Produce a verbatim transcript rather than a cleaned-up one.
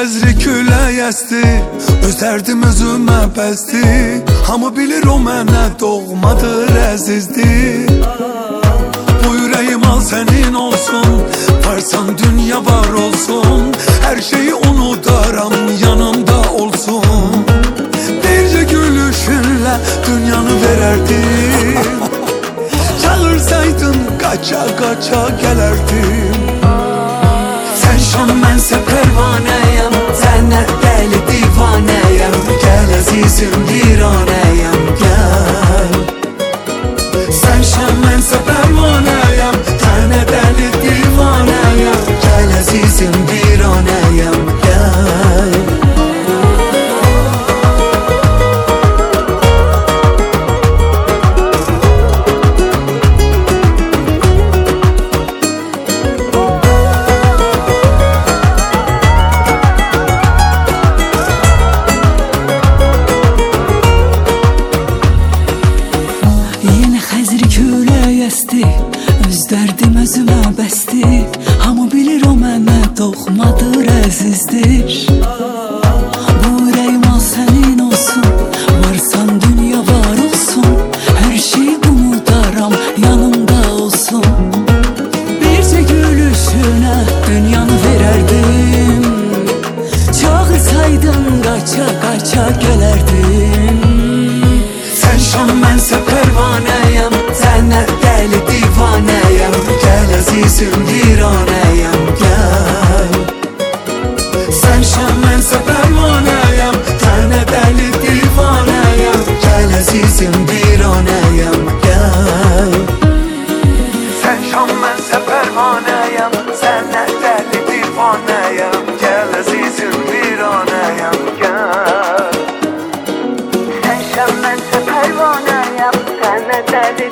xəzri külək əsdi, öz dərdim özümə bəsdi. Hamı bilir o mənə doğmadır, əzizdir. Bu ürəyim al sənin olsun, varsan dünya var olsun. Hər şeyi unudaram, yanımda olsun. Bircə gülüşünlə dünyanı verərdim. Çağırsaydın qaça qaça gələrdim. Sən şam, mənsə pərvanəyəm, sənə dəli divanəyəm. Gəl əzizim viranəyəm, gəl. Sən şam, mənsə pərvanəyəm, sənə dəli divanəyəm. Gəl əzizim viranəyəm, gəl. Öz dərdim özümə bəsdir. Hamı bilir o mənə doğmadır, əzizdir. Bu ürəyim al sənin olsun, varsan dünya var olsun. Hər şey unudaram, yanımda olsun. Bircə gülüşünə dünyanı verərdim. Çağırsaydın qaça qaça gələrdim. Sən şam, mənsə pərvanəyəm, sənə dəli divanəyəm. Gəl əzizim viranəyəm, gəl. Sən şam, mənsə pərvanəyəm, sənə dəli divanəyəm. Gəl əzizim viranəyəm, gəl. Sən şam, mənsə pərvanəyəm, sənə dəli divanəyəm. Gəl əzizim viranəyəm, gəl. Sən şam, mənsə pərvanəyəm, sənə dəli